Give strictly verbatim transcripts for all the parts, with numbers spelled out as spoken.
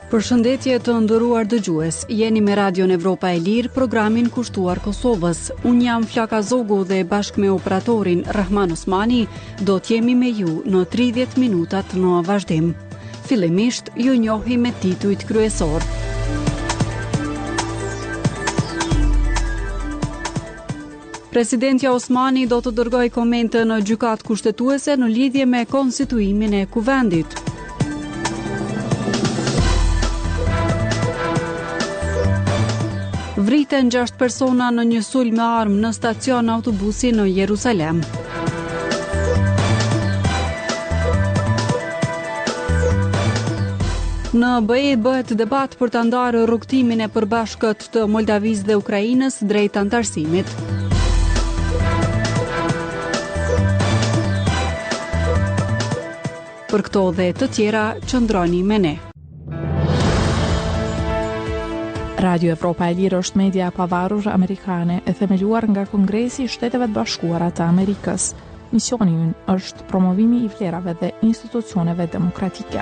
Përshëndetje të nderuar dëgjues, jeni me Radion Evropa e Lirë, programin kushtuar Kosovës. Unë jam Flaka Zogu dhe bashkë me operatorin Rahman Osmani do t'jemi me ju në tridhjetë minutat në vazhdim. Fillimisht ju njohi me titujt kryesor. Presidentja Osmani do të dërgojë komente në gjykatë kushtetuese në lidhje me konstituimin e kuvendit. Vriten gjashtë persona në një sulm me armë në stacion autobusi në Jerusalem. Në B E bëhet debat për të ndarë rrugtimin e përbashkët të Moldavisë dhe Ukrainës drejt antarësimit. Për këto dhe të tjera, qëndroni me ne. Radio Evropa e Lirë është media e pavarur amerikane e themeluar nga Kongresi i Shteteve të Bashkuara të Amerikës. Misioni i ynë është promovimi i vlerave dhe institucioneve demokratike.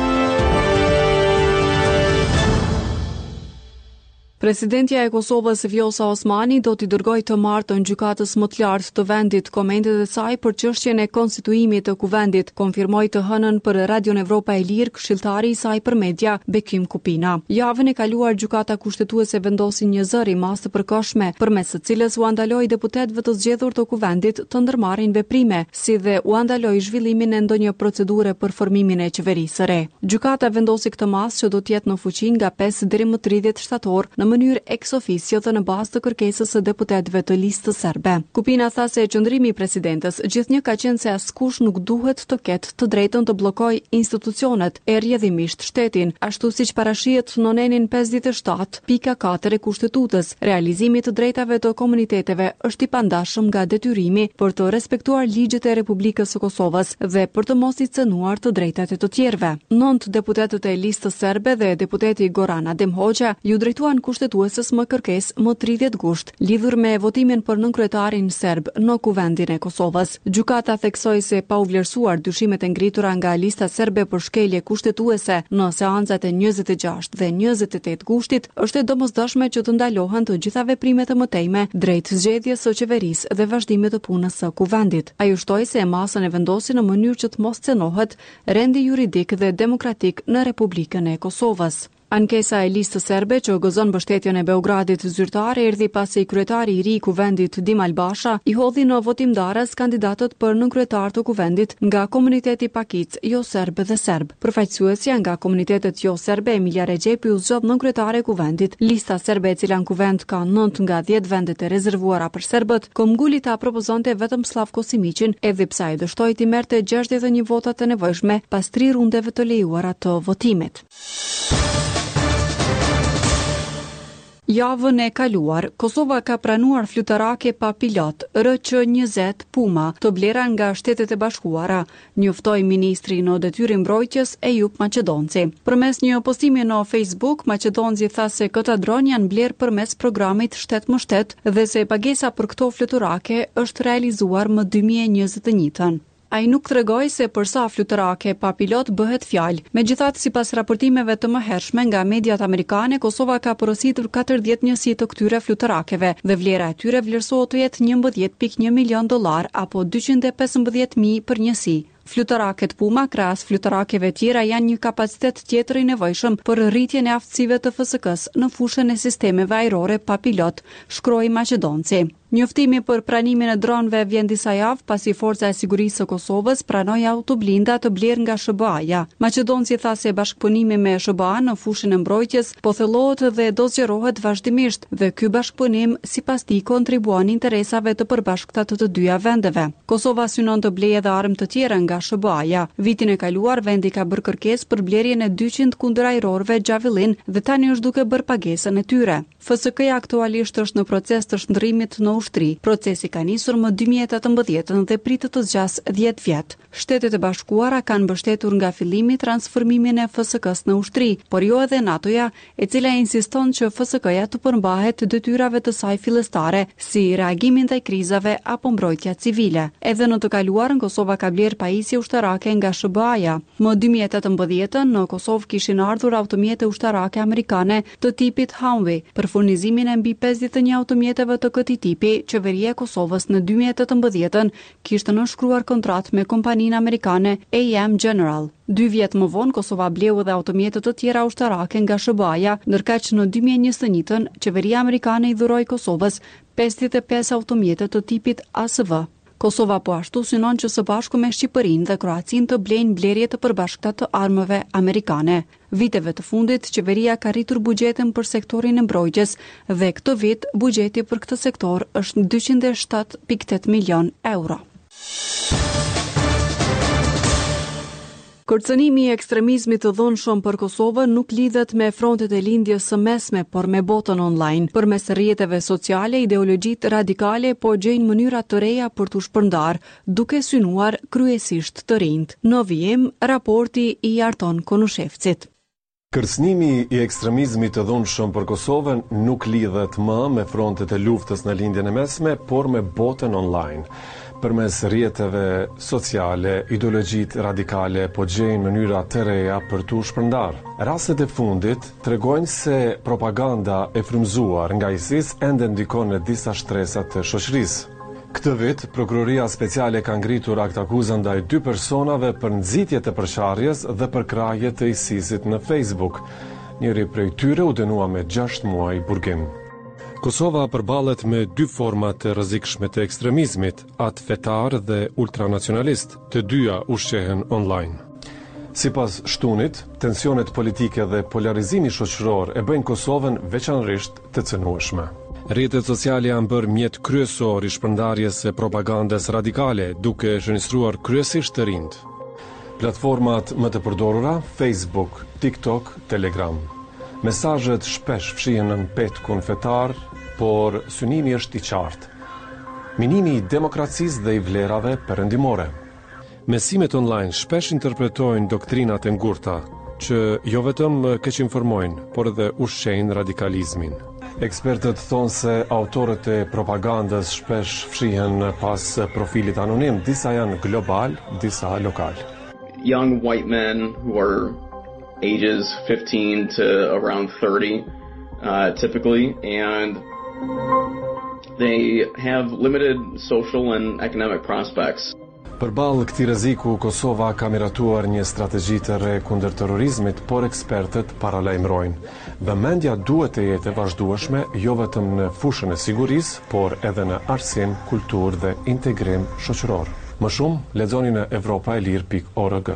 Presidentja e Kosovës Vjosa Osmani do t'i dërgojë të martë në gjykatës më të lartë të vendit komentet e saj për çështjen e konstituimit të kuvendit, konfirmoi të hënën për Radion Evropa e Lirë këshilltari i saj për media Bekim Kupina. Javën e kaluar gjykata kushtetuese vendosi një zëri mas të përkohshme, përmes së cilës u andaloi deputetëve të zgjedhur të kuvendit të ndërmarrin veprime, si dhe u andaloi zhvillimin e ndonjë procedure për formimin e qeverisë së re. Gjykata vendosi këtë mas që do të jetë në fuqi nga pesë deri më tridhjetë shtator në mënyrë ex officio dhe në bazë të kërkesës së deputetëve të listës serbe. Kupina tha se qëndrimi i presidentes gjithnjë ka qenë se askush nuk duhet të ketë të drejtën të bllokojë institucionet e rrjedhimisht shtetin, ashtu siç parashihet në nenin pesëdhjetë e shtatë pika katër e Kushtetutës. Realizimi të drejtave të komuniteteve është i pandashëm nga detyrimi për të respektuar ligjet e Republikës së Kosovës dhe për të mos i cënuar të drejtat e të tjerëve. Nënt deputetët e listës serbe dhe deputeti Goran Adem Hoxha ju drejtuan kushtetuesës më kërkesë më tridhjetë gusht, lidhur me votimin për nënkryetarin serb në kuvendin e Kosovës. Gjykata theksoi se pa u vlerësuar dyshimet e ngritura nga lista serbe për shkelje kushtetuese në seancat e njëzet e gjashtë dhe njëzet e tetë gushtit, është e domosdoshme që të ndalohen të gjitha veprimet e mëtejme drejt zgjedhjes së qeverisë dhe vazhdimit të punës së kuvendit. Ai ushtoi se masën e vendosi në mënyrë që të mos cënohet rendi juridik dhe demokratik në Republikën e Kosovës. Ankesa e listës serbe që gëzon mbështetjen e Beogradit zyrtar erdhi pasi kryetari i ri i kuvendit Dimal Basha i hodhi në votimdarës kandidatët për nënkryetar të kuvendit nga komuniteti pakic jo serb dhe serb. Përfaqësuesja nga komunitetet jo serbe Emilia Rexhepi u zgjodh nënkryetare e kuvendit. Lista serbe e cila në kuvend ka nëntë nga dhjetë vendet e rezervuara për serbët, Komguli ta propozonte vetëm Slavko Simiqin, edhe pse ai dështoi të merrte gjashtëdhjetë e një votat e nevojshme pas tri rundeve të lejuara të votimit. Javën e kaluar, Kosova ka pranuar fluturake pa pilot R Q njëzet Puma të blera nga Shtetet e Bashkuara, njoftoi ministri në detyrë mbrojtjes Ejup Maqedonci. Përmes një postimi në Facebook, Maqedonci tha se këta dron janë bler përmes programit shtet më shtet dhe se pagesa për këto fluturake është realizuar më dy mijë e njëzet e një. Ai nuk tregoi se për sa fluturake pa pilot bëhet fjalë. Megjithatë, sipas raportimeve të mëhershme nga mediat amerikane, Kosova ka porositur katërdhjetë njësi të këtyre fluturakeve dhe vlera e tyre vlerësohet të jetë njëmbëdhjetë pikë një milion dollar apo dyqind e pesëmbëdhjetë mijë për njësi. Fluturaket Puma, krahas fluturakeve tjera, janë një kapacitet tjetër i nevojshëm për rritjen e aftësive të F S K-s në fushën e sistemeve ajrore pa pilot, shkroi Maqedonci. Njoftimi për pranimin e dronëve vjen disa javë pasi Forca e Sigurisë së Kosovës pranoi autoblinda të blerë nga S B A-ja. Maqedonci tha se bashkëpunimi me S B A në fushën e mbrojtjes po thellohet dhe do zgjerohet vazhdimisht dhe ky bashkëpunim sipas tij kontribuon interesave të përbashkëta të të dyja vendeve. Kosova synon të blejë edhe armë të tjera nga S B A-ja. Vitin e kaluar vendi ka bërë kërkesë për blerjen e dyqind kundërajrorëve Xhavillin dhe tani është duke bërë pagesën e tyre. F S K-ja aktualisht është në proces të shndërrimit në ushtri. Procesi ka nisur më dy mijë e tetëmbëdhjetë dhe pritet të zgjasë dhjetë vjet. Shtetet e Bashkuara kanë mbështetur nga fillimi transformimin e F S K-s në ushtri, por jo edhe NATO-ja, e cila insiston që F S K-ja të përmbahet detyrave të saj fillestare, si reagimin ndaj krizave apo mbrojtja civile. Edhe në të kaluarën Kosova ka bler pajisje ushtarake nga S B A-ja. Më dy mijë e tetëmbëdhjetë në Kosovë kishin ardhur automjete ushtarake amerikane të tipit Humvee. Për furnizimin e mbi pesëdhjetë e një automjeteve të këtij tipi, qeveria e Kosovës në dy mijë e tetëmbëdhjetë kishte nënshkruar kontratë me kompaninë amerikane A M General. Dy vjet më vonë Kosova bleu edhe automjete të tjera ushtarake nga S B A-ja, ndërkaq në dy mijë e njëzet e njëtën qeveria amerikane i dhuroi Kosovës pesëdhjetë e pesë automjete të tipit A S V. Kosova po ashtu synon që së bashku me Shqipërinë dhe Kroacinë të blejnë blerje të përbashkëta të armëve amerikane. Viteve të fundit, qeveria ka rritur buxhetin për sektorin e mbrojtjes dhe këtë vit buxheti për këtë sektor është dyqind e shtatë pikë tetë milion euro. Kërcënimi i ekstremizmit të dhunshëm për Kosovën nuk lidhet me frontet e lindjes së mesme, por me botën online. Përmes rrjeteve sociale, ideologjitë radikale po gjejnë mënyra të reja për t'u shpërndar, duke synuar kryesisht të rinjt. Në vijim, raporti i Arton Konushevcit. Kërcënimi i ekstremizmit të dhunshëm për Kosovën nuk lidhet më me frontet e luftës në lindjen e mesme, por me botën online. Përmes rrjeteve sociale, ideologjitë radikale po gjejnë mënyra të reja për t'u shpërndar. Rastet e fundit tregojnë se propaganda e frymzuar nga ISIS ende ndikon në disa shtresa të shoqërisë. Këtë vit, Prokuroria Speciale ka ngritur akt akuzë ndaj dy personave për nxitje të përçarjes dhe për krahje të ISIS-it në Facebook. Njëri prej tyre u dënua me gjashtë muaj burgim. Kosova përballet me dy forma të rrezikshme të ekstremizmit, atë fetar dhe ultranacionalist, të dyja ushqehen online. Sipas shtunit, tensionet politike dhe polarizimi shoqëror e bëjnë Kosovën veçanërisht të cënueshme. Rrjetet sociale janë bërë mjet kryesor i shpërndarjes së propagandës radikale, duke shënjestruar kryesisht të rinjt. Platformat më të përdorura: Facebook, TikTok, Telegram. Mesazhet shpesh fshihen në petkun fetar, por synimi është i qartë. Minimi i demokracisë dhe i vlerave perëndimore. Mesimet online shpesh interpretojnë doktrinat e ngurta, që jo vetëm keq informojnë, por edhe ushqejnë radikalizmin. Ekspertët thonë se autorët e propagandës shpesh fshihen pas profilit anonim, disa janë global, disa lokal. Young white men who are ages fifteen to around thirty, uh, typically, and they have limited social and economic prospects. Përballë këtij rreziku, Kosova ka miratuar një strategji të re kundër terrorizmit, por ekspertët paralajmërojnë: vëmendja duhet të jetë e vazhdueshme jo vetëm në fushën e sigurisë, por edhe në arsim, kulturë dhe integrim shoqëror. Më shumë, lexoni në evropa e lirë pikë org.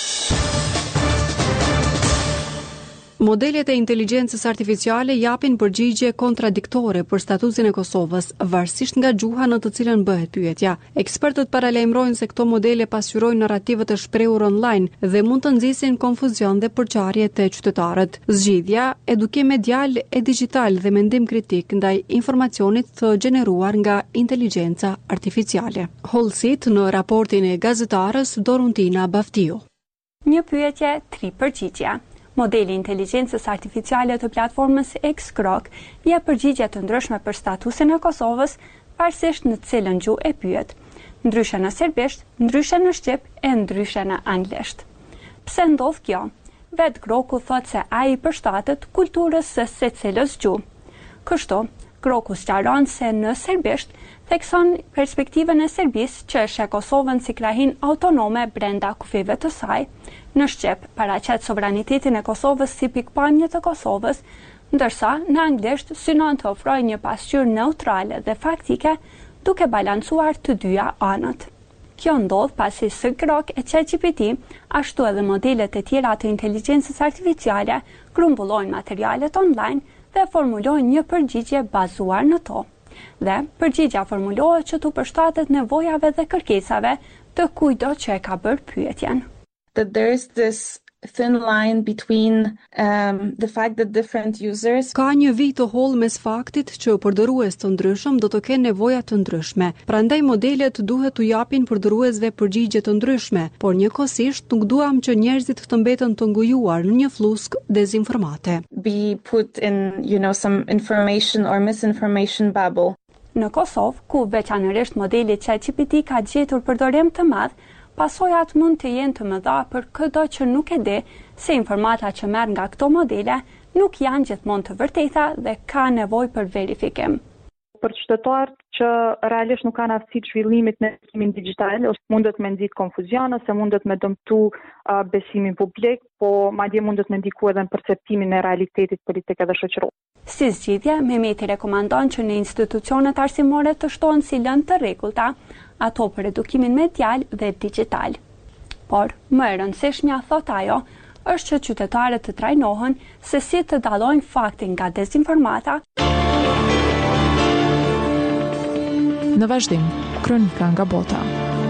Modelet e inteligjencës artificiale japin përgjigje kontradiktore për statusin e Kosovës, varësisht nga gjuha në të cilën bëhet pyetja. Ekspertët paralajmërojnë se këto modele pasqyrojnë narrativat e shprehur online dhe mund të nxisin konfuzion dhe përçarje te qytetarët. Zgjidhja, edukim medial e digjital dhe mendim kritik ndaj informacionit të gjeneruar nga inteligjenca artificiale. Holsit në raportin e gazetarës Doruntina Baftiu. Një pyetje, tri përgjigje. Modeli i inteligjencës artificiale të platformës X-Grok jep përgjigje të ndryshme për statusin e Kosovës, pavarësisht në cilën gjuhë e pyet. Ndryshe në serbisht, ndryshe në shqip e ndryshe në anglisht. Pse ndodh kjo? Vet Groku thot se ai përshtatet kulturës së secilës gjuhë. Kështu, Groku sqaron se në serbisht thekson perspektivën e Serbisë që është e Kosovën si krahin autonome brenda kufive të saj. Në shqip paraqet sovranitetin e Kosovës si pikpamje të Kosovës, ndërsa në anglisht synon të ofrojë një pasqyrë neutrale dhe faktike, duke balancuar të dyja anët. Kjo ndodh pasi S Grok e ChatGPT, ashtu edhe modelet e tjera të inteligjencës artificiale, grumbullojnë materialet online dhe formulojnë një përgjigje bazuar në to. Dhe përgjigja formulohet që të përshtatet nevojave dhe kërkesave të kujdo që e ka bërë pyetjen. That there is this thin line between um, the fact that different users Ka një vit të hollë mes faktit që përdorues të ndryshëm do të kenë nevoja të ndryshme. Prandaj modelet duhet t'u japin përdoruesve përgjigje të ndryshme, por njëkohësisht nuk duam që njerëzit të mbeten të ngujuar në një flusk dezinformate. be put in, you know, some information or misinformation bubble. Në Kosovë, ku veçanërisht modeli ChatGPT ka gjetur përdorim të madh, pasojat mund të jenë të mëdha për çdo që nuk e di se informata që merr nga këto modele nuk janë gjithmonë të vërteta dhe ka nevojë për verifikim. Për qytetarët që realisht nuk kanë aftësi të zhvillimit në besimin digital, ose mundet me nxit konfuzion ose mundet me dëmtu uh, besimin publik, po madje mundet me ndiku edhe në perceptimin e realitetit politik edhe shoqëror. Si zgjidhje, Mehmeti rekomandon që në institucionet arsimore të shtohen si lëndë të rregullta, ato për edukimin medial dhe digital. Por, më e rëndësishmja, thot ajo, është që qytetarët të trajnohen se si të dallojnë faktin nga dezinformata. Në vazhdim, kronika nga bota.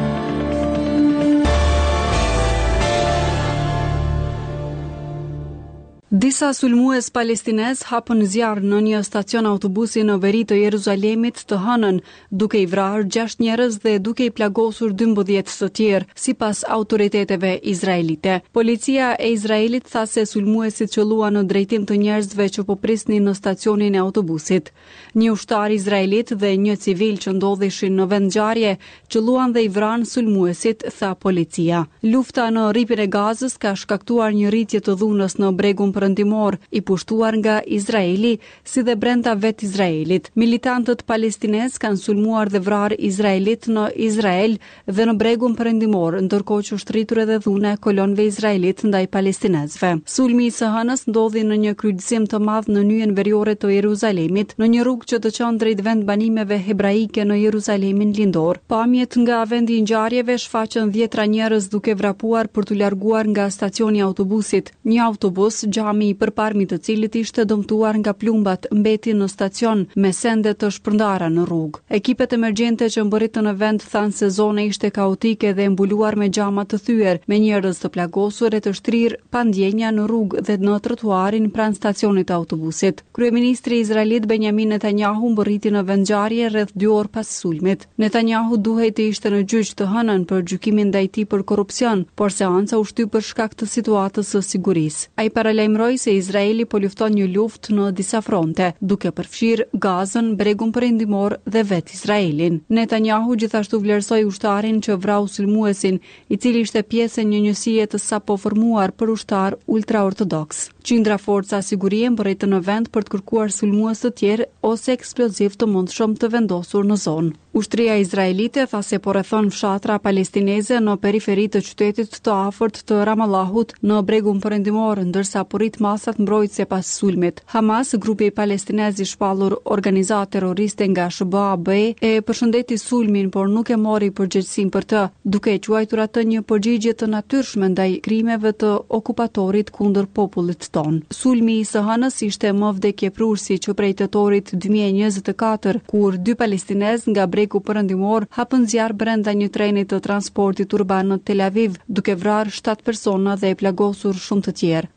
Disa sulmues palestinez hapën zjarr në një stacion autobusi në veri të Jeruzalemit të hënën, duke i vrarë gjashtë njerëz dhe duke i plagosur dymbëdhjetë të tjerë, sipas autoriteteve izraelite. Policia e Izraelit tha se sulmuesit qëlluan në drejtim të njerëzve që po prisnin në stacionin e autobusit. Një ushtar izraelit dhe një civil që ndodheshin në vend ngjarje qëlluan dhe i vranë sulmuesit, tha policia. Lufta në rripin e Gazës ka shkaktuar një rritje të dhunës në bregun perëndimor i pushtuar nga Izraeli, si dhe brenda vet Izraelit. Militantët palestinez kanë sulmuar dhe vrarë izraelit në Izrael dhe në bregun perëndimor, ndërkohë që ushtриtur edhe dhune kolonëve izraelit ndaj palestinezëve. Sulmi i së hënës ndodhi në një kryqëzim të madh në nyjen veriore të Jeruzalemit, në një rrugë që të çon drejt vend banimeve hebraike në Jeruzalemin lindor. Pamjet nga vendi i ngjarjeve shfaqën dhjetra njerëz duke vrapuar për t'u larguar nga stacioni i autobusit. Një autobus gjami i përparmit të cilit ishte dëmtuar nga plumbat mbeti në stacion me sende të shpërndara në rrugë. Ekipet emergjente që mbërritën në vend thanë se zona ishte kaotike dhe mbuluar me xhama të thyer, me njerëz të plagosur e të shtrirë pa ndjenja në rrugë dhe në trotuarin pranë stacionit të autobusit. Kryeministri izraelit Benjamin Netanyahu mbërriti në vendngjarje rreth dy orë pas sulmit. Netanyahu duhej të ishte në gjyq të hënën për gjykimin ndaj tij për korrupsion, por seanca u shtyp për shkak të situatës së sigurisë. Ai paralajmëroi se Izraeli po lufton një luftë në disa fronte, duke përfshirë Gazën, bregun perëndimor dhe vet Izraelin. Netanyahu gjithashtu vlerësoi ushtarin që vrau sulmuesin, i cili ishte pjesë e një njësie të sapo formuar për ushtar ultraortodoks. Qindra forca sigurie mbërritën në vend për të kërkuar sulmues të tjerë ose eksploziv të mundshëm të vendosur në zonë. Ushtria izraelite tha se po rrethon fshatra palestineze në periferi të qytetit të afërt të Ramallahut në bregun perëndimor, ndërsa po rrit masat mbrojtëse pas sulmit. Hamas, grupi palestinez i shpallur organizatë terroriste nga S B A B E, e përshëndeti sulmin, por nuk e mori përgjegjësinë për të, duke e quajtur atë një përgjigje të natyrshme ndaj krimeve të okupatorit kundër popullit ton. Sulmi i së hënës ishte më vdekjeprursi që prej tetorit dy mijë e njëzet e katër, kur dy palestinez nga breku perëndimor hapën zjarr brenda një treni të transportit urban në Tel Aviv, duke vrarë shtatë persona dhe e plagosur shumë të tjerë.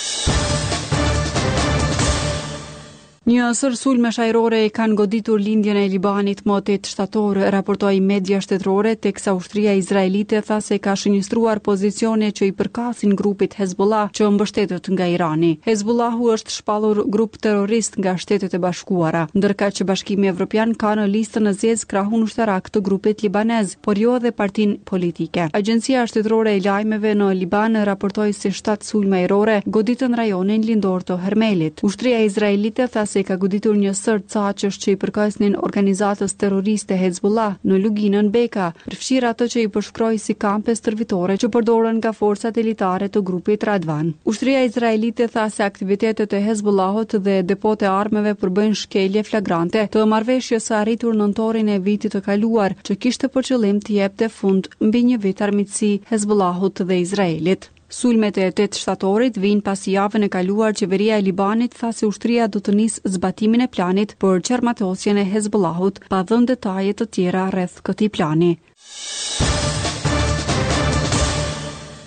Një sër sulme shajrore e kanë goditur lindjen e Libanit më tetë shtator, raportoi media shtetërore, teksa ushtria izraelite tha se ka shënjestruar pozicione që i përkasin grupit Hezbollah që mbështetet nga Irani. Hezbollahu është shpallur grup terrorist nga Shtetet e Bashkuara, ndërka që Bashkimi Evropian ka në listën e zezë krahun ushtarak të grupit libanez, por jo edhe partinë politike. Agjencia shtetërore e lajmeve në Liban raportoi se shtatë sulme ajrore goditën rajonin lindor të Hermelit. Ushtria izraelite tha se ka goditur një sër caqësh që i përkasnin organizatës terroriste Hezbollah në luginën Beka, përfshirë ato që i përshkroi si kampe stërvitore që përdoren nga forcat elitare të grupit Radvan. Ushtria izraelite tha se aktivitetet e Hezbollahut dhe depot e armeve përbëjnë shkelje flagrante të marrëveshjes së arritur nëntorin e vitit të kaluar, që kishte për qëllim të jepte fund mbi një vit armiqësi Hezbollahut dhe Izraelit. Sulmet e tetë shtatorit vijnë pasi javën e kaluar qeveria e Libanit tha se ushtria do të nisë zbatimin e planit për qarmatosjen e Hezbollahut, pa dhënë detaje të tjera rreth këtij plani.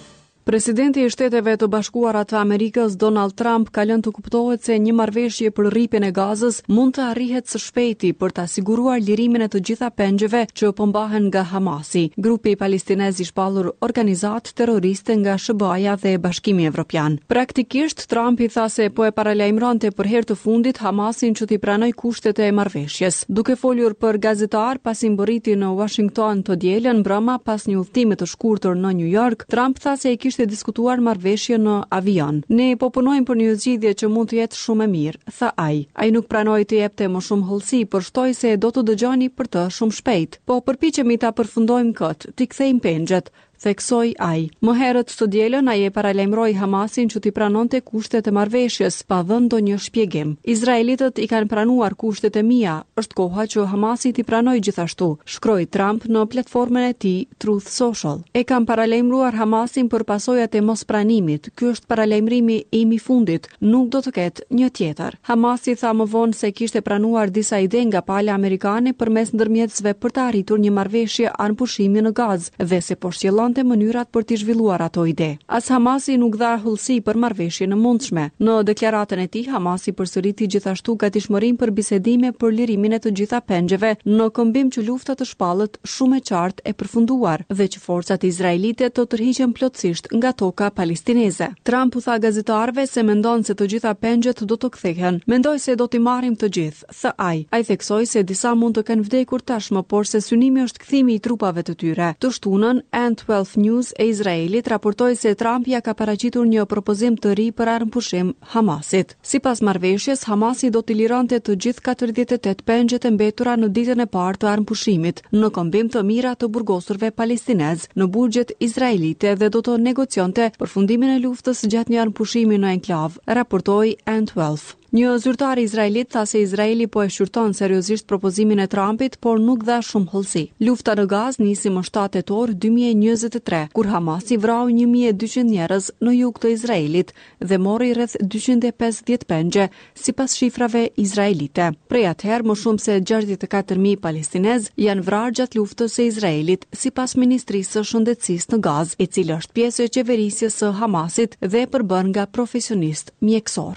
Presidenti i Shteteve të Bashkuara të Amerikës Donald Trump ka lënë të kuptohet se një marrëveshje për rripjen e Gazës mund të arrihet së shpejti për të siguruar lirimin e të gjitha pengjeve që pëmbahen nga Hamasi, grupi palestinez i shpallur organizatë terroriste nga S B A-ja dhe Bashkimi Evropian. Praktikisht Trump i tha se po e paralajmëronte për herë të fundit Hamasin që t'i pranoj kushtet e marrëveshjes. Duke folur për gazetar pasi mbërriti në Washington të dielën mbrëmë pas një udhëtimi të shkurtër në New York, Trump tha se e kishte diskutuar marrëveshje në avion. Ne po punojmë për një zgjidhje që mund të jetë shumë e mirë, tha ai. Ai nuk pranoi të jepte më shumë hollësi, por shtoi se do të dëgjoni për të shumë shpejt. Po përpiqemi ta përfundojmë këtë, t'i kthejmë pengjet, theksoi ai. Më herët të dielën ai e paralajmëroi Hamasin që t'i pranonte kushtet e marrëveshjes, pa dhënë ndonjë shpjegim. Izraelitët i kanë pranuar kushtet e mia, është koha që Hamasi t'i pranojë gjithashtu, shkroi Trump në platformën e tij Truth Social. E kam paralajmëruar Hamasin për pasojat e mospranimit. Ky është paralajmërimi im i fundit, nuk do të ketë një tjetër. Hamasi tha më vonë se kishte pranuar disa ide nga pala amerikane përmes ndërmjetësve për të arritur një marrëveshje anëpushimi në Gazë dhe se po shqellon të mënyrat për t'i zhvilluar ato ide. As Hamasi nuk dha hollësi për marrëveshjen e mundshme. Në deklaratën e tij, Hamasi përsëriti gjithashtu gatishmërinë për bisedime për lirimin e të gjitha pengjeve, në këmbim që lufta të shpallët shumë e qartë e përfunduar dhe që forcat izraelite të tërhiqen plotësisht nga toka palestineze. Trump u tha gazetarëve se mendon se të gjitha pengjet do të kthehen. Mendoj se do t'i marrim të gjithë, tha ai. Ai theksoi se disa mund të kenë vdekur tashmë, por se synimi është kthimi i trupave të tyre. Të shtunën, N twelve News e Izraelit raportoi se Trump ja ka paraqitur një propozim të ri për armëpushim Hamasit. Sipas marrëveshjes, Hamasi do t'i lironte të gjithë katërdhjetë e tetë pengjet e mbetura në ditën e parë të armëpushimit, në këmbim të mira të burgosurve palestinez në burgjet izraelite dhe do të negocionte përfundimin e luftës gjatë një armëpushimi në enklav, raportoi N twelve. Një zyrtar izraelit tha se Izraeli po e shqyrton seriozisht propozimin e Trumpit, por nuk dha shumë hollësi. Lufta në Gazë nisi më shtatë tetor dy mijë e njëzet e tre, kur Hamasi vrau një mijë e dyqind njerëz në jug të Izraelit dhe mori rreth dyqind e pesëdhjetë pengje, sipas shifrave izraelite. Prej atëherë më shumë se gjashtëdhjetë e katër mijë palestinez janë vrarë gjatë luftës së Izraelit, sipas Ministrisë së Shëndetësisë në Gazë, e cila është pjesë e qeverisjes së Hamasit dhe e përbën nga profesionistë mjekësor.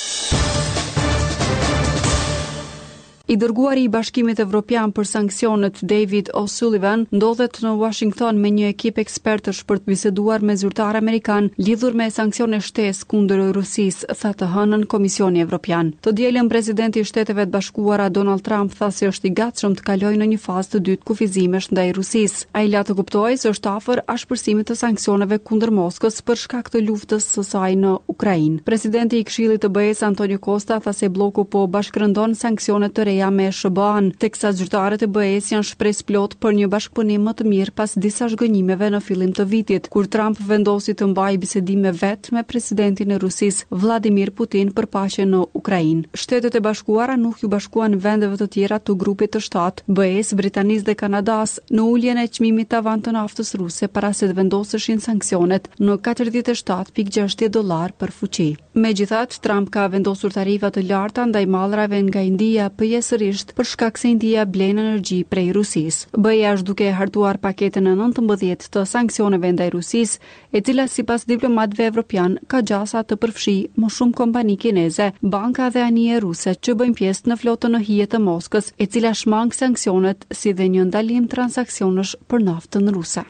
I dërguari i Bashkimit Evropian për sanksionet David O'Sullivan ndodhet në Washington me një ekip ekspertësh për të biseduar me zyrtar amerikan lidhur me sanksione shtesë kundër Rusisë, tha të hënën Komisioni Evropian. Të dielën presidenti i Shteteve të Bashkuara Donald Trump tha se është i gatshëm të kalojë në një fazë të dytë kufizimesh ndaj Rusisë. Ai la të kuptojë se është afër ashpërsimit të sanksioneve kundër Moskës për shkak të luftës së saj në Ukrainë. Presidenti i Këshillit të B E S Antonio Costa tha se bloku po bashkërendon sanksione të reja me S B A-n, teksa zyrtarët e B E S janë shpresë plot për një bashkëpunim më të mirë pas disa zhgënjimeve në fillim të vitit, kur Trump vendosi të mbajë bisedime vetë me presidentin e Rusisë Vladimir Putin për paqe në Ukrainë. Shtetet e Bashkuara nuk ju bashkuan vendeve të tjera të grupit të shtatë B E S, Britanisë dhe Kanadas në uljen e çmimit tavan të naftës ruse para se të vendoseshin sanksionet në katërdhjetë e shtatë pikë gjashtëdhjetë dollar për fuqi. Megjithatë, Trump ka vendosur tarifa të larta ndaj mallrave nga India sërisht për shkak se India blen energji prej Rusisë. B E është duke hartuar paketën e nëntëmbëdhjetë të sanksioneve ndaj Rusisë, e cila sipas diplomatëve evropian ka gjasa të përfshijë më shumë kompani kineze, banka dhe anije ruse që bëjnë pjesë në flotën e hije të Moskës, e cila shmang sanksionet si dhe një ndalim transaksionesh për naftën ruse.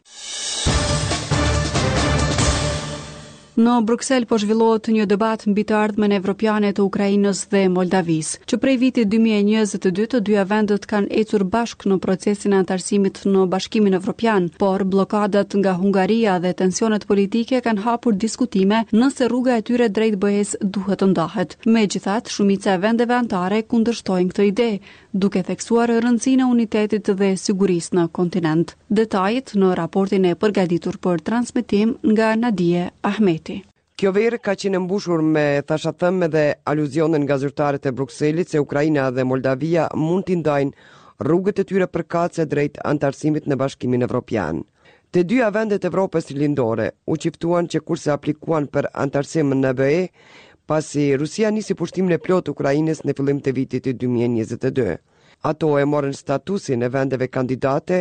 Në Bruksel po zhvillohet një debat mbi të ardhmen evropiane të Ukrainës dhe Moldavisë. Që prej vitit dy mijë e njëzet e dy të dyja vendet kanë ecur bashkë në procesin e antarësimit në Bashkimin Evropian, por blokadat nga Hungaria dhe tensionet politike kanë hapur diskutime nëse rruga e tyre drejt B E S duhet të ndahet. Megjithatë, shumica e vendeve anëtare kundërshtojnë këtë ide, duke theksuar rëndësinë e unitetit dhe sigurisë në kontinent. Detajet në raportin e përgatitur për transmetim nga Nadije Ahmeti. Kjo verë ka qenë mbushur me thashathëme dhe aluzionen nga zyrtarët e Brukselit se Ukraina dhe Moldavia mund t'i ndajnë rrugët e tyre përkatëse drejt antarësimit në Bashkimin Evropian. Të dyja vendet Evropës lindore u qiftuan që kurse aplikuan për antarësim në B E, pasi Rusia nisi pushtimin e plot Ukrainës në fillim të vitit dy mijë e njëzet e dy. Ato e morën statusin e vendeve kandidate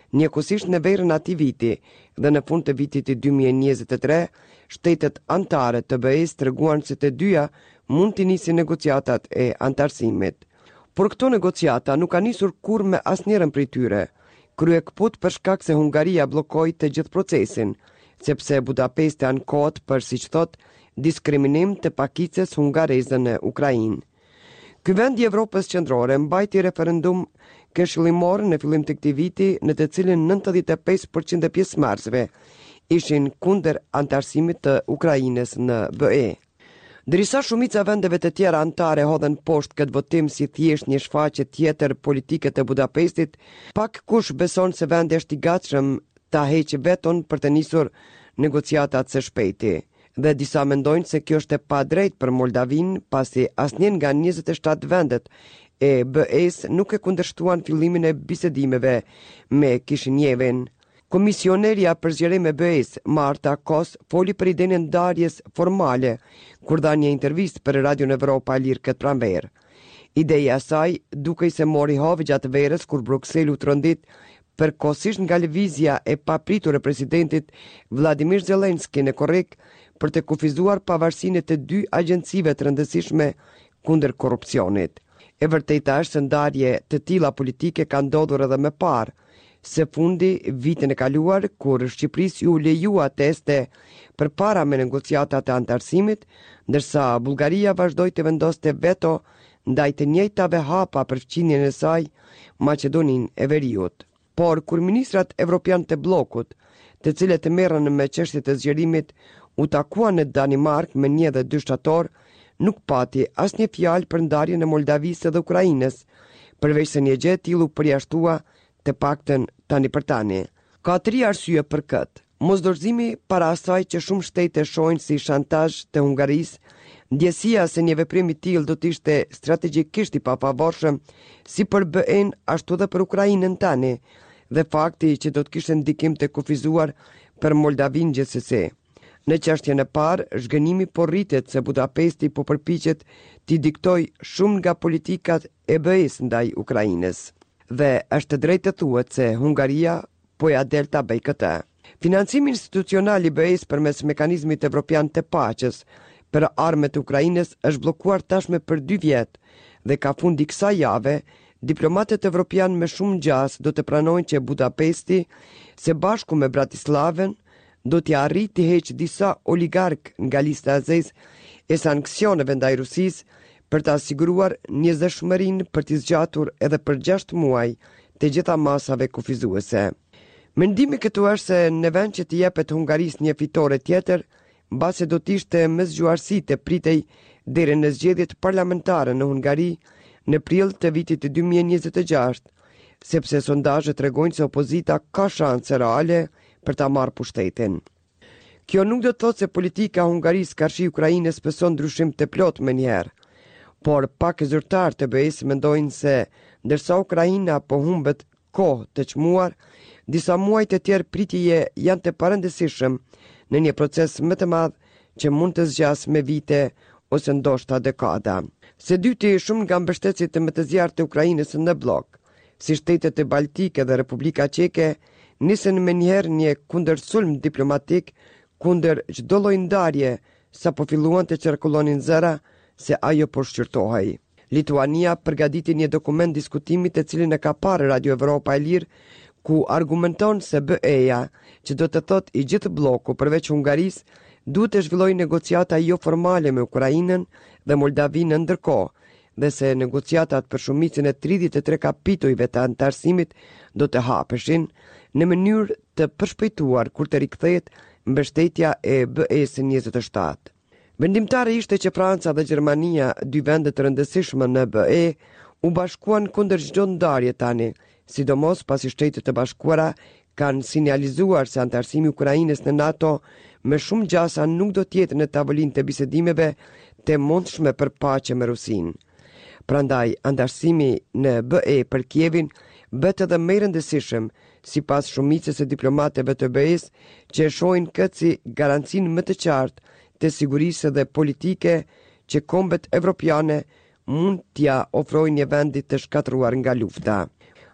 Njëkohësisht në verën atij viti dhe në fund të vitit të dy mijë e njëzet e tre, shtetet anëtare të B E-s treguan se të dyja mund të nisin negociatat e antarësimit. Por këto negociata nuk kanë nisur kurrë me asnjërin prej tyre. Krye kaput për shkak se Hungaria bllokoi të gjithë procesin, sepse Budapesti ankohet për, siç thot, diskriminim të pakicës hungareze në Ukrainë. Ky vend i Evropës qendrore mbajti referendum këshillimor në fillim të këtij viti, në të cilin nëntëdhjetë e pesë përqind e pjesëmarrësve ishin kundër antarësimit të Ukrainës në B E. Derisa shumica vendeve të tjera anëtare hodhen poshtë këtë votim si thjesht një shfaqje tjetër politike të Budapestit, pak kush beson se vendi është i gatshëm ta heqë veton për të nisur negociatat së shpejti. Dhe disa mendojnë se kjo është e padrejtë për Moldavin, pasi asnjë nga njëzet e shtatë vendet e B E-s nuk e kundërshtuan fillimin e bisedimeve me Kishinjevin. Komisionerja për zgjerim e B E-s, Marta Kos, foli për idenë e ndarjes formale kur dha një intervistë për Radio Evropa e Lirë këtë pranverë. Ideja e saj dukej se mori havë gjatë verës kur Brukseli u trondit përkohësisht nga lëvizja e papritur e presidentit Vladimir Zelenski në Korrik për të kufizuar pavarësinë të dy agjencive të rëndësishme kundër korrupsionit. E vërteta është se ndarje të tilla politike kanë ndodhur edhe më parë, së fundi vitin e kaluar kur Shqipërisë u lejua teste përpara me negociatat e antarësimit, ndërsa Bullgaria vazhdoi të vendoste veto ndaj të njëjtave hapa për fqinjen e saj Maqedoninë e Veriut. Por kur ministrat evropian të bllokut, të cilët merren me çështjet e zgjerimit, u takuan në Danimark me një dhe dy shtator, nuk pati asnjë fjalë për ndarjen e Moldavisë dhe Ukrainës, përveç se një gjë e tillë u përjashtua të paktën tani për tani. Ka tri arsye për këtë. Mosdorëzimi para asaj që shumë shtete shohin si shantazh të Hungarisë, ndjesia se një veprim i tillë do të ishte strategjikisht i pafavorshëm si për B E-n ashtu edhe për Ukrainën tani, dhe fakti që do të kishte ndikim të kufizuar për Moldavin gjithsesi. Në çështjen e parë, zhgënimi po rritet se Budapesti po përpiqet t'i diktoj shumë nga politikat e B E-s ndaj Ukrainës. Dhe është drejtë të thuhet se Hungaria po ja del ta bëj këtë. Financimi institucional i B E-s përmes mekanizmit evropian të paqes për armët e Ukrainës është bllokuar tashmë për dy vjet dhe ka fundi kësaj jave diplomatët evropian me shumë gjas do të pranojnë që Budapesti, se bashku me Bratislavën, do t'ja arrijë të heqë disa oligark nga lista e zezë e sanksioneve ndaj Rusisë për të siguruar njerëzshmërinë për t'i zgjatur edhe për gjashtë muaj të gjitha masave kufizuese. Mendimi këtu është se në vend që të jepet Hungarisë një fitore tjetër, mbase do t'ishte me zgjuarësi të pritej deri në zgjedhjet parlamentare në Hungari në prill të vitit dy mijë e njëzet e gjashtë, sepse sondazhet tregojnë se opozita ka shanse reale për ta marrë pushtetin. Kjo nuk do të thotë se politika e Hungarisë karshi Ukrainës pëson ndryshim të plot me njëherë, por pak zyrtar të B E-s mendojnë se ndërsa Ukraina po humbet kohë të çmuar, disa muaj të tjerë pritjeje janë të parëndësishëm në një proces më të madh që mund të zgjas me vite ose ndoshta dekada. Së dyti, shumë nga mbështetësit të më të zjarrt të Ukrainës në blok, si shtetet e Baltike dhe Republika Çeke, nisën me njëherë një kundërsulm diplomatik kundër çdo lloj ndarje sa po filluan të qarkullonin zëra se ajo po shqyrtohej. Lituania përgatiti një dokument diskutimi të cilin e ka parë Radio Evropa e Lirë, ku argumenton se B E-ja, që do të thot i gjithë bloku përveç Hungarisë, duhet të zhvillojë negociata jo formale me Ukrainën dhe Moldavinë ndërkohë, dhe se negociatat për shumicën e tridhjetë e tre kapitujve të antarësimit do të hapeshin në mënyrë të përshpejtuar kur të rikthehet mbështetja e B E-s njëzet e shtatë. Vendimtare ishte që Franca dhe Gjermania, dy vende të rëndësishme në B E, u bashkuan kundër çdo ndarje tani, sidomos pasi Shtetet e Bashkuara kanë sinjalizuar se antarësimi i Ukrainës në NATO me shumë gjasa nuk do të jetë në tavolinë të bisedimeve të mundshme për paqe me Rusinë. Prandaj, antarësimi në B E për Kievin bëhet edhe më i rëndësishëm sipas shumicës së diplomatëve të B E-s që e shohin këtë si garancinë më të qartë të sigurisë dhe politike që kombet evropiane mund t'ja ofrojnë një vendi të shkatruar nga lufta.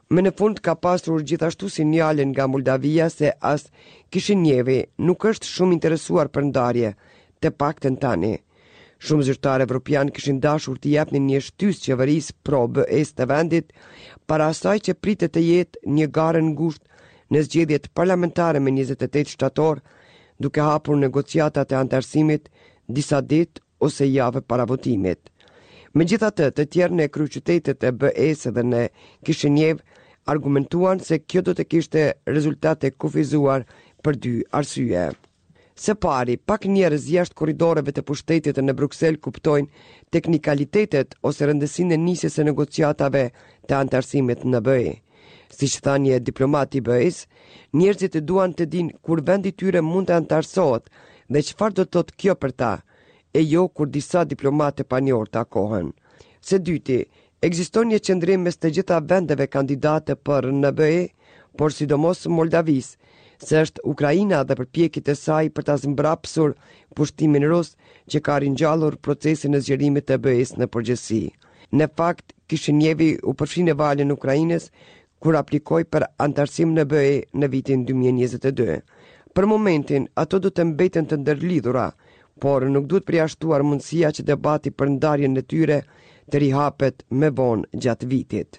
Me në fund ka pasur gjithashtu sinjale nga Moldavia se as Kishinevi nuk është shumë interesuar për ndarje, të paktën tani. Shumë zyrtarë evropian kishin dashur të japnin një shtys qeverisë pro-B E S të vendit, para asaj që pritet të jetë një garë ngushtë në zgjedhjet parlamentare me njëzet e tetë shtator, duke hapur negociatat e antarësimit disa ditë ose javë para votimit. Megjithatë, të tjerë në kryeqytetet e B E S dhe në Kishinev argumentuan se kjo do të kishte rezultate kufizuar për dy arsye. Së pari, pak njerëz jashtë korridoreve të pushtetit në Bruksel kuptojnë teknikalitetet ose rëndësinë e nisjes së negociatave të antarësimit në B E. Siç tha një diplomat i B E S, njerëzit duan të dinë kur vendi i tyre mund të antarësohet dhe çfarë do të thotë kjo për ta, e jo kur disa diplomatë pa njohur takohen. Së dyti, ekziston një qëndrim mes të gjitha vendeve kandidate për N B E, por sidomos Moldavis, se është Ukraina dhe përpjekjet e saj për ta zmbrapsur pushtimin rus që ka ringjallur procesin e zgjerimit të B E S në përgjithësi. Në fakt, Kishinevi u përfshi në valën e Ukrainës kur aplikoi për antarësim në B E në vitin dy mijë e njëzet e dy. Për momentin, ato do të mbeten të ndërlidhura, por nuk duhet përjashtuar mundësia që debati për ndarjen e tyre të rihapet me vonë gjatë vitit.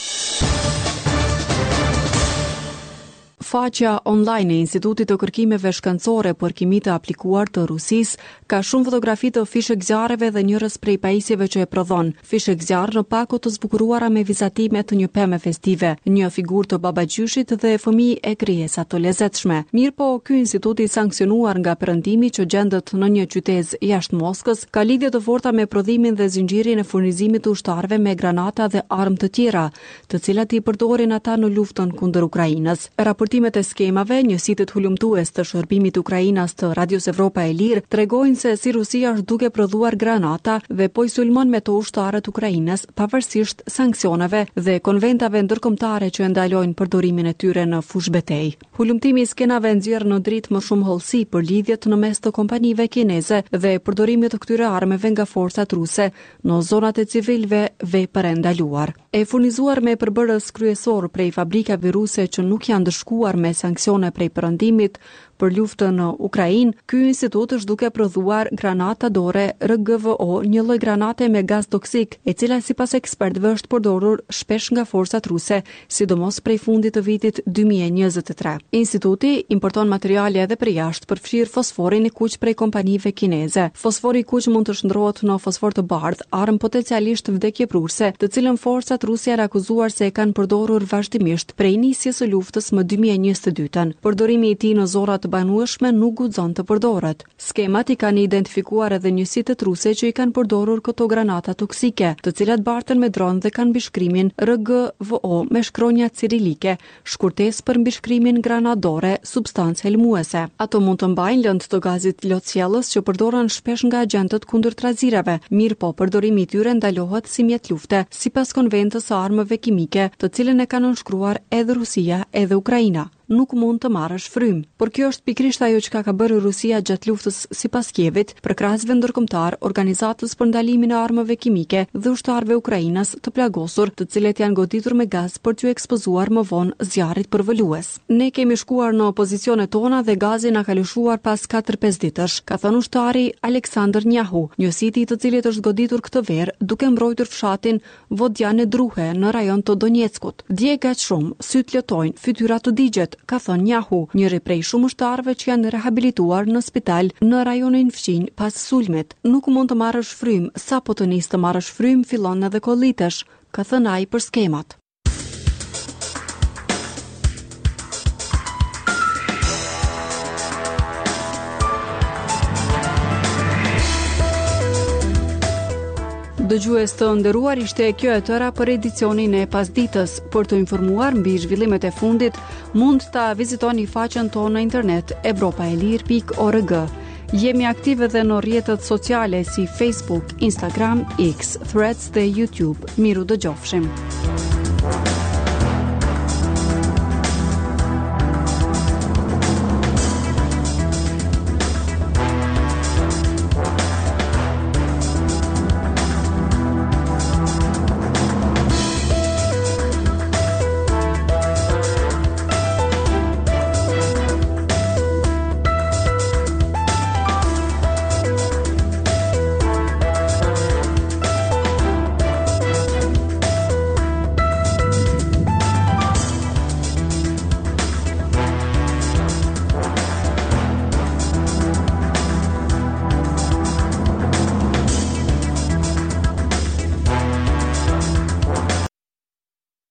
Faqja online e Institutit të Kërkimeve Shkencore për Kimi të aplikuar të Rusisë ka shumë fotografi të fishek zjarreve dhe njërës prej pajisjeve që e prodhon. Fishek zjarr në pako të zbukuruara me vizatime të një pemë festive, një figurë të babagjyshit dhe fëmijë e krijesa të lezetshme. Mirë po, ky institut i sankcionuar nga perëndimi që gjendet në një qytet jashtë Moskës, ka lidhje të forta me prodhimin dhe zinxhirin e furnizimit të ushtarëve me granata dhe armë të tjera, të cilat i përdorin ata në luftën kundër Ukrainës. Raportimet e skemave, njësitë hulumtues të shërbimit Ukrainas të Radios Evropa e Lirë tregojnë se si Rusia është duke prodhuar granata dhe po i sulmon me to ushtarët Ukrainës pavarësisht sanksioneve dhe konventave ndërkombëtare që ndalojnë përdorimin e tyre në fush betej. Hulumtimi i skenave nxjerr në dritë më shumë hollësi për lidhjet në mes të kompanive kineze dhe përdorimit të këtyre armëve nga forcat ruse në zonat e civilëve vepër e ndaluar. E furnizuar me përbërës kryesor prej fabrikave ruse që nuk janë dëshkuar me sanksione prej perëndimit për luftën në Ukrainë, ky institut është duke prodhuar granata dore R G V O, një lloj granate me gaz toksik, e cila sipas ekspertëve është përdorur shpesh nga forcat ruse, sidomos prej fundit të vitit dy mijë e njëzet e tre. Instituti importon materiale edhe për jashtë, përfshirë fosforin i kuq prej kompanive kineze. Fosfori i kuq mund të shndrohet në fosfor të bardhë, armë potencialisht vdekjeprurse, të cilën forcat ruse janë akuzuar se e kanë përdorur vazhdimisht prej nisjes së luftës më dy mijë e njëzet e dytën. Përdorimi i tij në zona të banueshme nuk guxon të përdoret. Skemat i kanë identifikuar edhe njësitë ruse që i kanë përdorur këto granata toksike, të cilat barten me dron dhe kanë mbishkrimin R G V O me shkronja cirilike, shkurtesë për mbishkrimin granadore, substancë helmuese. Ato mund të mbajnë lëndë të gazit lotëshjellës që përdoren shpesh nga agentët kundër trazirave, mirë po përdorimi i tyre ndalohet si mjet lufte, sipas konventës së armëve kimike, të cilën e kanë nënshkruar edhe Rusia edhe Ukraina. Nuk mund të marrësh frym. Por kjo është pikrisht ajo që ka bërë Rusia gjatë luftës sipas Kievit, për krahasve ndërkombëtar, organizatës për ndalimin e armëve kimike dhe ushtarëve ukrainas të plagosur, të cilët janë goditur me gaz për t'u ekspozuar më vonë zjarrit përvolues. Ne kemi shkuar në pozicionet tona dhe gazi na ka lëshuar pas katër pesë ditësh, ka thënë ushtari Aleksandr Njahu, njësiti i të cilit është goditur këtë verë duke mbrojtur fshatin Vodjane Druhe në rajon të Donjeckut. Dje gaq shumë, syt lëtojnë, fytyrat të digjet, ka thënë Njahu, njëri prej shumë ushtarëve që janë rehabilituar në spital në rajonin Fqinj pas sulmit. Nuk mund të marrësh frym, sa po të nis të marrësh frym fillon edhe kollitesh, ka thënë ai për skemat. Dëgjues të nderuar, ishte kjo e tëra për edicionin e pasditës. Për të informuar mbi zhvillimet e fundit, mund ta vizitoni faqen tonë në internet evropaelir pikë org. Jemi aktive edhe në rrjetet sociale si Facebook, Instagram, X, Threads dhe YouTube. Miru dëgjofshim.